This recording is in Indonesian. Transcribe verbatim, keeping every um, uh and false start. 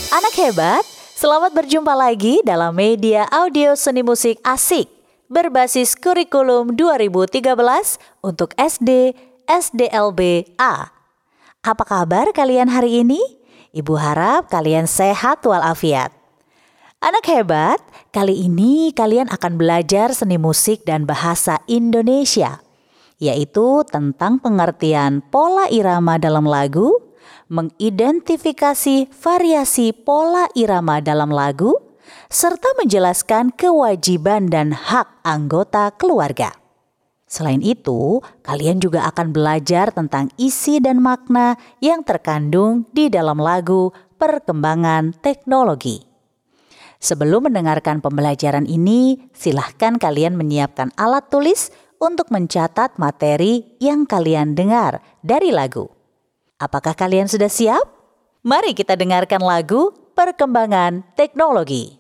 Anak hebat, selamat berjumpa lagi dalam media audio seni musik asik berbasis kurikulum dua ribu tiga belas untuk S D, S D L B A. Apa kabar kalian hari ini? Ibu harap kalian sehat walafiat. Anak hebat, kali ini kalian akan belajar seni musik dan bahasa Indonesia, yaitu tentang pengertian pola irama dalam lagu, mengidentifikasi variasi pola irama dalam lagu, serta menjelaskan kewajiban dan hak anggota keluarga. Selain itu, kalian juga akan belajar tentang isi dan makna yang terkandung di dalam lagu Perkembangan Teknologi. Sebelum mendengarkan pembelajaran ini, silahkan kalian menyiapkan alat tulis untuk mencatat materi yang kalian dengar dari lagu. Apakah kalian sudah siap? Mari kita dengarkan lagu Perkembangan Teknologi.